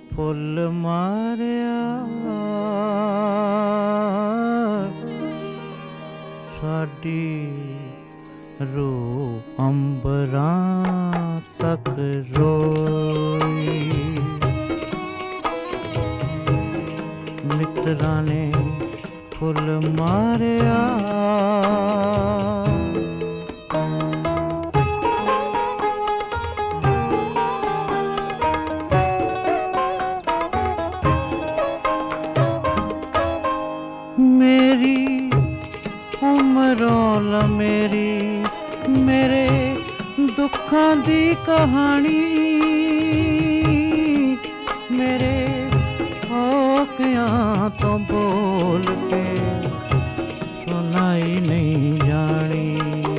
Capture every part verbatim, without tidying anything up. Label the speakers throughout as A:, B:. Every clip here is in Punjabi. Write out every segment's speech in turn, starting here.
A: ਫੁੱਲ ਮਾਰਿਆ ਸਾਡੀ ਰੂਹ ਅੰਬਰਾਂ ਤੱਕ ਰੋਈ। ਮਿੱਤਰਾਂ ਨੇ ਫੁੱਲ ਮਾਰਿਆ ਮੇਰੀ ਉਮਰੋਂ ਲ ਮੇਰੀ ਮੇਰੇ ਦੁੱਖਾਂ ਦੀ ਕਹਾਣੀ ਮੇਰੇ ਹੋਕਿਆਂ ਤੋਂ ਬੋਲ ਕੇ ਸੁਣਾਈ ਨਹੀਂ ਜਾਣੀ।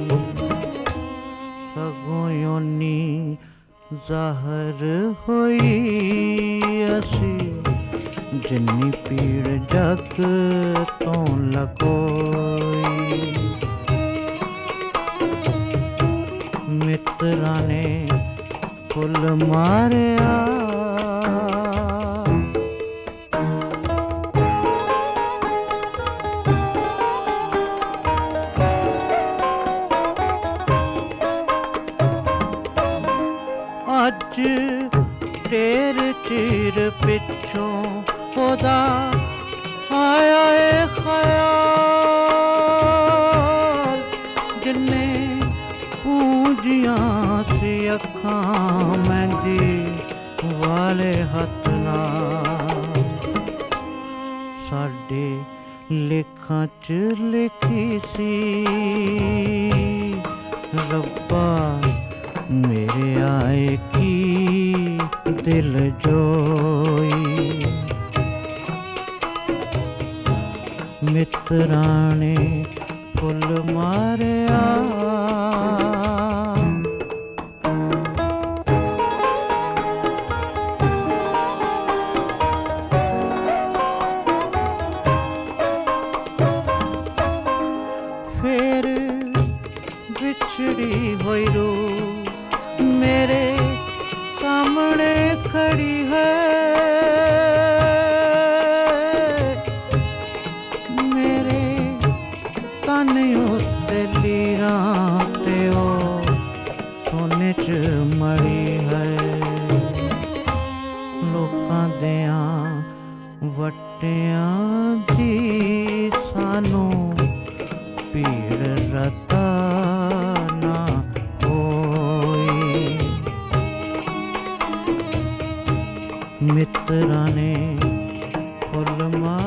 A: ਸਗੋਂ ਯੋਨੀ ਜ਼ਾਹਰ ਹੋਈ ਅਸੀਂ ਜਿੰਨੀ ਪੀੜ ਜਗ ਤੋਂ ਲਕੋਈ। ਮਿੱਤਰਾਂ ਨੇ ਫੁੱਲ ਮਾਰਿਆ ਅੱਜ ਢੇਰ ਚਿਰ ਪਿੱਛੋਂ ਉਹਦਾ ਆਇਆ ਏ ਖਿਆਲ ਜਿੰਨੇ ਪੂੰਝੀਆਂ ਸੀ ਅੱਖਾਂ ਮਹਿੰਦੀ ਵਾਲੇ ਹੱਥ ਨਾਲ ਸਾਡੇ ਲੇਖਾਂ 'ਚ ਲਿਖੀ ਸੀ। ਰੱਬਾ ਮੇਰੇ ਆਏ ਕੀ ਦਿਲ ਜੋਈ। ਮਿੱਤਰਾਂ ਨੇ ਫੁੱਲ ਮਾਰਿਆ ਫੇਰ ਵਿਛੜੀ ਹੋਈ ਰੂਹ ਮੇਰੇ ਸਾਹਮਣੇ ਖੜੀ ਹੈ। ਮੇਰੇ ਤਨ ਉੱਤੇ ਲੀਰਾਂ ਤੇ ਉਹ ਸੋਨੇ 'ਚ ਮੜੀ ਹੈ। ਲੋਕਾਂ ਦਿਆਂ ਵੱਟਿਆਂ ਦੀ ਸਾਨੂੰ ਪੀੜ ਰਤਾ ਨਾ ਹੋਈ। ਮਿੱਤਰਾਂ ਨੇ ਫੁੱਲ ਮਾਰਿਆ